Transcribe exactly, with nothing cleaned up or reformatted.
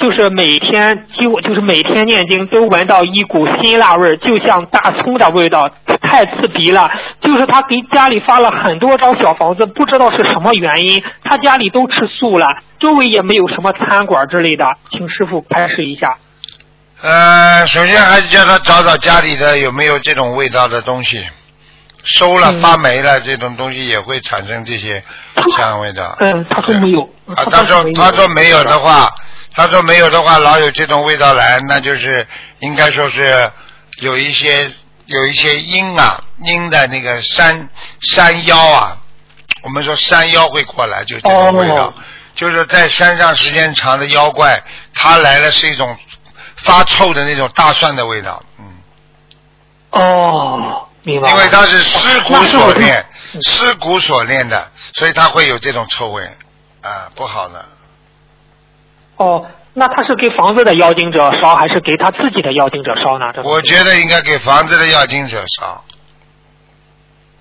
就是每天几乎就是每天念经都闻到一股辛辣味儿，就像大葱的味道，太刺鼻了。就是他给家里发了很多张小房子，不知道是什么原因，他家里都吃素了，周围也没有什么餐馆之类的，请师傅开示一下。 呃，首先还是叫他找找家里的有没有这种味道的东西。收了发霉了，嗯、这种东西也会产生这些香味道。 嗯，他说没有。 啊，他说他说没有的话，他说没有的话，老有这种味道来，那就是应该说是有一些有一些阴啊阴的那个山山妖啊，我们说山妖会过来，就这种味道，哦、就是在山上时间长的妖怪，他来了是一种发臭的那种大蒜的味道，嗯。 哦。因为它是尸骨所炼，尸骨所炼的，所以它会有这种臭味，啊，不好的。 哦，那他是给房子的妖精者烧，还是给他自己的妖精者烧呢？ 我觉得应该给房子的妖精者烧。